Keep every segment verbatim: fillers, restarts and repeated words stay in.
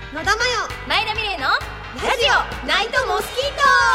野田真代前田美玲のラジオナイトモスキー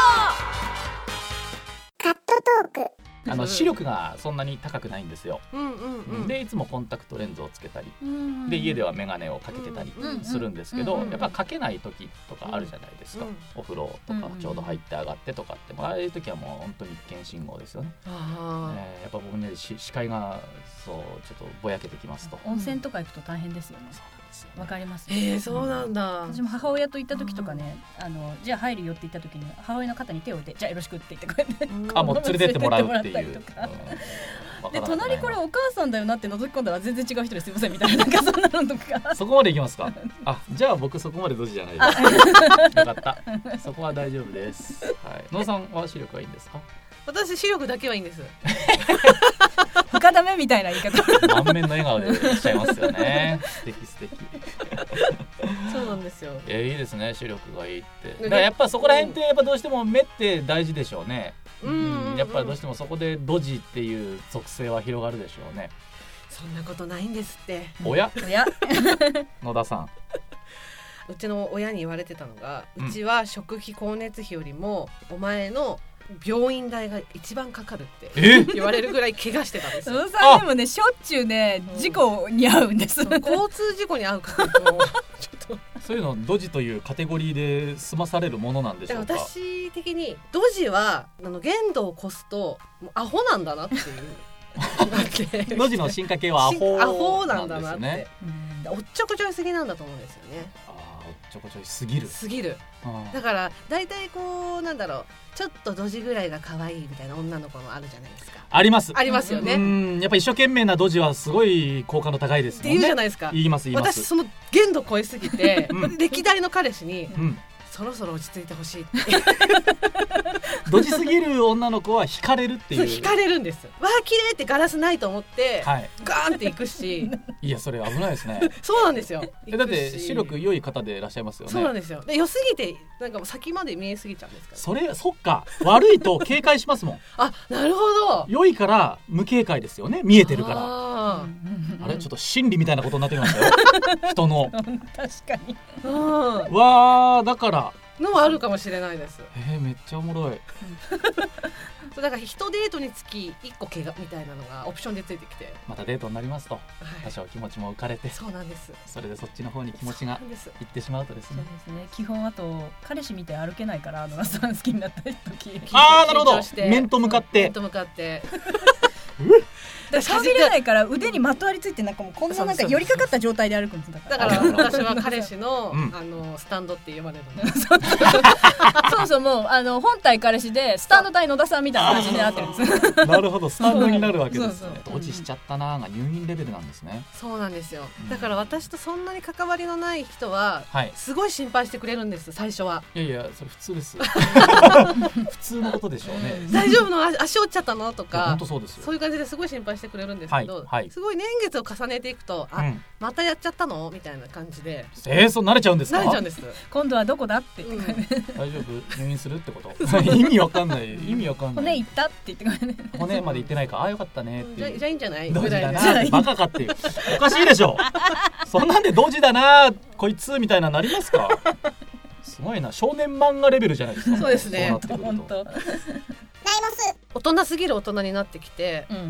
カットトーク。 あの視力がそんなに高くないんですよ、 うんうんうん、 でいつもコンタクトレンズをつけたり、 うん、 で家ではメガネをかけてたりするんですけど、 うんうん、 やっぱかけない時とかあるじゃないですか、うん、お風呂とかちょうど入って上がってとかって、ああいう時はもう本当に危険信号ですよね。あ、えー、やっぱ僕ね視界がそうちょっとぼやけてきますと。 温泉とか行くと大変ですよね。 そうなんですよね。 わかります、 ね、えー、そうなんだ。 私も母親と行った時とかね、あのじゃあ入るよって言った時に母親の肩に手を置いてじゃあよろしくって言ってこうやってあもう連れてってもらうっていう。 で隣これお母さんだよなって覗き込んだら全然違う人ですいませんみたいな、なんかそんなのとかそこまでいきますか。あ、じゃあ僕そこまでドジじゃないですよかったそこは大丈夫です、はい、野田さんは視力はいいんですか？ 私視力だけはいいんです他ダメみたいな言い方満面の笑顔でいらっしゃいますよね素敵素敵そうなんですよ。 えー、いいですね視力がいいって。だからやっぱそこら辺ってやっぱどうしても目って大事でしょうね。うん、うん、やっぱりどうしてもそこでドジっていう属性は広がるでしょうね。 そんなことないんですって。 おやおや野田さんうちの親に言われてたのが、うちは食費光熱費よりもお前の病院代が一番かかるって言われるぐらい怪我してたんですよ。 野田さんでもねしょっちゅうね事故に遭うんです。 交通事故に遭う確率もちょっとそういうのドジというカテゴリーで済まされるものなんでしょうか。 私的にドジはあの限度を越すともうアホなんだなっていうドジの進化系はアホアホなんだなって、 ね、 おっちょこちょいすぎなんだと思うんですよね。 あおっちょこちょいすぎるすぎるだからだいたいこうなんだろうちょっとドジぐらいが可愛いみたいな女の子もあるじゃないですか。 ありますありますよね。 うんやっぱ一生懸命なドジはすごい効果の高いですもんねって言うじゃないですか。 言います言います。 私その限度超えすぎて、うん、歴代の彼氏に、うん、そろそろ落ち着いてほしいってドジすぎる女の子は惹かれるっていう。 惹かれるんです。わー綺麗ってガラスないと思って、はい、ガーンっていくしいやそれ危ないですねそうなんですよ。 だって視力良い方でいらっしゃいますよね。 そうなんですよ。で良すぎてなんか先まで見えすぎちゃうんですから、ね、 それそっか悪いと警戒しますもんあなるほど。良いから無警戒ですよね。見えてるからああれちょっと心理みたいなことになってきましたよ人の確かにわーだからのもあるかもしれないです。 えー、めっちゃおもろいそうだから一デートにつきいっこ怪我みたいなのがオプションでついてきてまたデートになりますと、はい、多少気持ちも浮かれてそうなんです。 それでそっちの方に気持ちがいってしまうとですね。 そうですね。基本あと彼氏みたい歩けないから野田さん好きになった時ああなるほど面と向かって面と向かって顔見れないから腕にまとわりついてなんかもうこんななんか寄りかかった状態で歩くんです。 だから私は彼氏の、うん、あのスタンドって呼ばれるのそうそうもうあの本体彼氏でスタンド対野田さんみたいな感じになってるんですなるほどスタンドになるわけですね。落ちしちゃったなが入院レベルなんですね。 そうなんですよ。だから私とそんなに関わりのない人は、はい、すごい心配してくれるんです最初は。 いやいやそれ普通です普通のことでしょうね大丈夫の足折っちゃったのとか本当そうですよ。 そういう感じですごい心配してくれるんですけど、はいはい、すごい年月を重ねていくとあ、うん、またやっちゃったのみたいな感じでえー、そう慣れちゃうんですか。 慣れちゃうんです。 今度はどこだって言って、うん、 大丈夫入院するってこと意味わかんない意味わかんない。 骨行ったって言ってくれる骨まで行ってないかあよかったねっていう。 じゃ, じゃいいんじゃないドジだなバカかっていうおかしいでしょそんなんでドジだなこいつみたいななりますかすごいな少年漫画レベルじゃないですか。 そうですね。 本当大人すぎる大人になってきて、うん、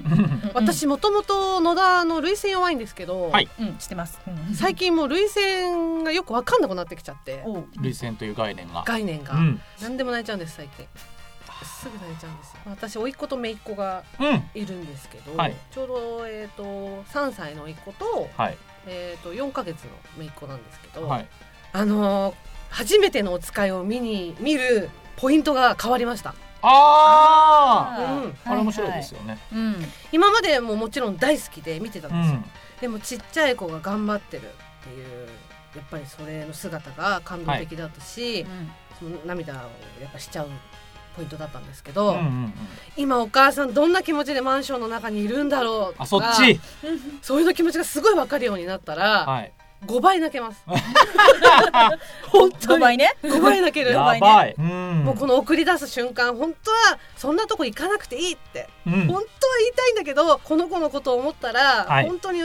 私もともと野田の涙腺弱いんですけど、 はいうん、知ってます、うん、 最近もう涙腺がよく分かんなくなってきちゃって涙腺という概念が概念が、うん、何でも泣いちゃうんです最近すぐ泣いちゃうんですよ。私甥っ子と姪っ子がいるんですけど、うんはい、ちょうど、えー、とさんさいの甥っ子と、はいえー、とよんかげつの姪っ子なんですけど、はい、あのー、初めてのお使いを見に見るポイントが変わりました。 ああ、うん、あれ面白いですよね、はいはいうん、 今までももちろん大好きで見てたんですよ、うん、でもちっちゃい子が頑張ってるっていうやっぱりそれの姿が感動的だったし、はい、その涙をやっぱしちゃうポイントだったんですけど、うんうんうん、今お母さんどんな気持ちでマンションの中にいるんだろうとかあそっちそういうの気持ちがすごい分かるようになったら、はいごばい泣けます本当にごばいねごばい泣けるやばい、 うん、もうこの送り出す瞬間本当はそんなとこ行かなくていいって、うん、本当は言いたいんだけどこの子のことを思ったら、はい、本当に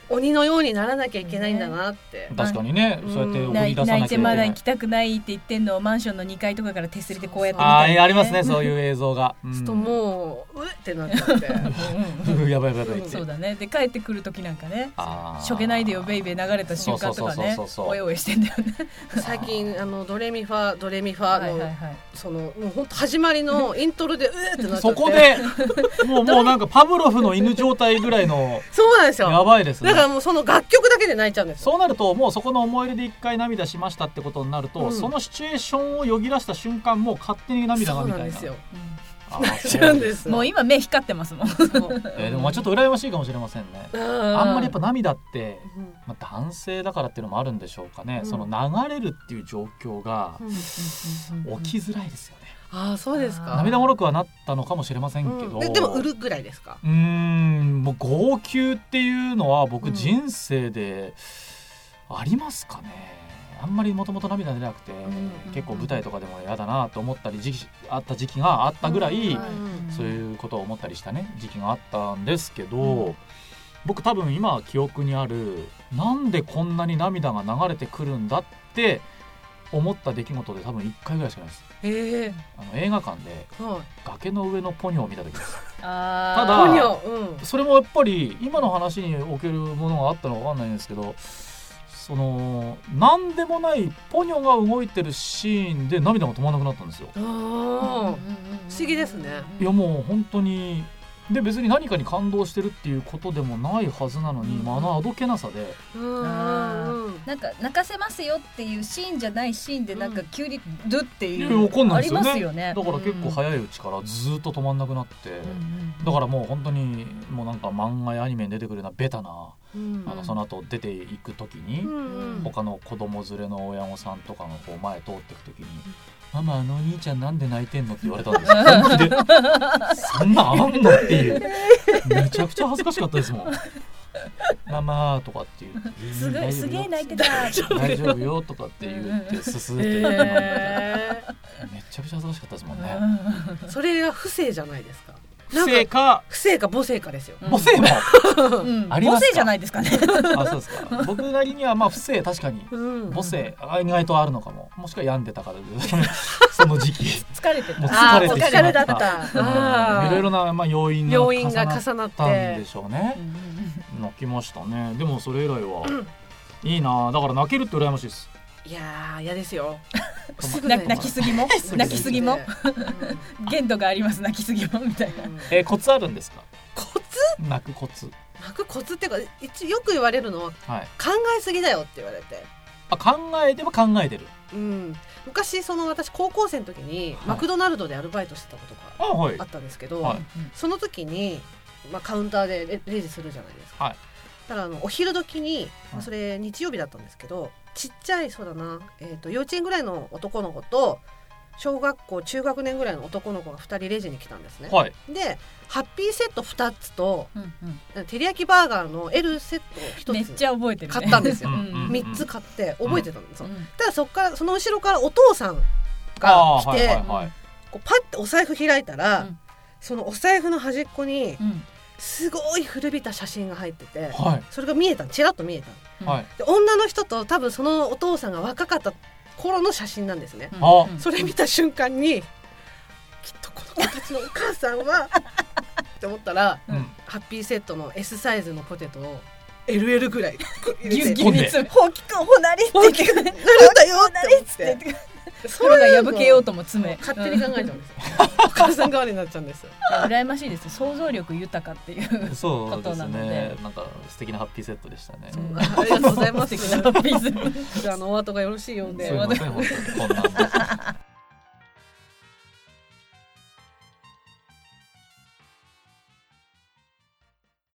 鬼のようにならなきゃいけないんだなって、 ね、確かにね、うん、そうやって送り出さなきゃいけない。 泣いてまだ行きたくないって言ってんのをマンションのにかいとかから手すりでこうやって見たり、ね、あ, ありますね、そういう映像が。 ちょっともううってなっちゃってやばいやばいって、 そうだね。で帰ってくる時なんかね、しょげないでよベイベー流れた瞬間とかね、おいおいしてんだよね。 最近あのドレミファドレミファの、はいはいはい、そのもう本当始まりのイントロでうってなっちゃってそこでもうもうなんかパブロフの犬状態ぐらいのそうなんですよ。 やばいですね。 だからもうその楽曲だけで泣いちゃうんですよ。 そうなるともうそこの思い入れで一回涙しましたってことになると、うん、そのシチュエーションをよぎらした瞬間もう勝手に涙がみたいな。そうなんですよ。 そうですもう今目光ってますもん。えー、でもまあちょっと羨ましいかもしれませんね。あんまりやっぱ涙って、まあ、男性だからっていうのもあるんでしょうかね、うん、その流れるっていう状況が起きづらいですよね。 ああそうですか。 涙もろくはなったのかもしれませんけど、うん、 で, でも売るぐらいですか。 うーんもう号泣っていうのは僕人生でありますかね。あんまりもともと涙出なくて、うん、結構舞台とかでも嫌だなと思ったり時期あった時期があったぐらい、うん、そういうことを思ったりしたね時期があったんですけど、うん、僕多分今記憶にあるなんでこんなに涙が流れてくるんだって思った出来事で多分いっかいぐらいしかないです。 えー、 あの映画館で、はい、崖の上のポニョを見た時です。 あただ、 ポニョ、うん、 それもやっぱり今の話におけるものがあったのか分かんないんですけど、その何でもないポニョが動いてるシーンで涙が止まらなくなったんですよ。 あ、うん、不思議ですね。 いやもう本当にで別に何かに感動してるっていうことでもないはずなのに、うん、まあ、あのあどけなさで、 うん、なんか泣かせますよっていうシーンじゃないシーンでなんか急にドゥっていう、 うん、 ありますよね。 だから結構早いうちからずっと止まんなくなって、うん、だからもう本当にもうなんか漫画やアニメに出てくるようなベタな、うん、あのその後出ていく時に、うん、他の子供連れの親御さんとかのこう前通っていく時に、ママあのお兄ちゃんなんで泣いてんのって言われたんですよ。本気でそんなあんのっていうめちゃくちゃ恥ずかしかったですもん。ママとかって言ってすげえすげえ泣いてた大丈夫よとかって言ってすすって言って、えー、めちゃくちゃ恥ずかしかったですもんね。 それは不正じゃないですか。 不正か不正か母性かですよ。 母性も、 うん、ありますか。母性じゃないですかね。 あ、そうですか。僕なりにはまあ不正確かに、うん、母性意外とあるのかも。もしくは病んでたからその時期疲れてた。 もう疲れてしまった。 ったうん、いろいろなまあ要因が要因が重なったんでしょうね。泣きましたね。でもそれ以来は、うん、いいな。だから泣けるって羨ましいです。 いやー嫌ですよ。 泣きすぎも泣きすぎも限度があります。泣きすぎもみたいな、 えー、コツあるんですか。 コツ泣くコツ泣くコツっていうか一よく言われるのは、はい、考えすぎだよって言われて。 あ、考えても考えてる、 うん、昔その私高校生の時に、はい、マクドナルドでアルバイトしてたことがあったんですけど、はいはい、その時に、まあ、カウンターで レ, レジするじゃないですか、はい、だからあのお昼時に、まあ、それ日曜日だったんですけど、ちっちゃいそうだな、えーと、幼稚園ぐらいの男の子と小学校中学年ぐらいの男の子がふたりレジに来たんですね、はい、でハッピーセットふたつと、うんうん、照り焼きバーガーの L セットをひとつめっちゃ覚えてる、ね、 買ったんですよ。みっつ買って覚えてたんですよ、うん、ただそっからその後ろからお父さんが来て、はいはいはい、こうパッてお財布開いたら、うん、そのお財布の端っこに、うん、すごい古びた写真が入ってて、はい、それが見えた、ちらっと見えた、はい、で女の人と多分そのお父さんが若かった頃の写真なんですね、うん、それ見た瞬間にきっとこの子たちのお母さんはって思ったら、うん、ハッピーセットの S サイズのポテトを エルエル ぐらいギュッギュッにほうきくんほなりって言ってくれるんだよって思ってそれが破けようとも爪勝手に考えちゃうんですよお母さん代わりになっちゃうんですよ。 羨ましいです。想像力豊かっていうことなので、そうですね、 なんか素敵なハッピーセットでしたね。 ありがとうございます。素敵なハッピーセット。じゃああのお後がよろしいようで。 すいません本当にこんな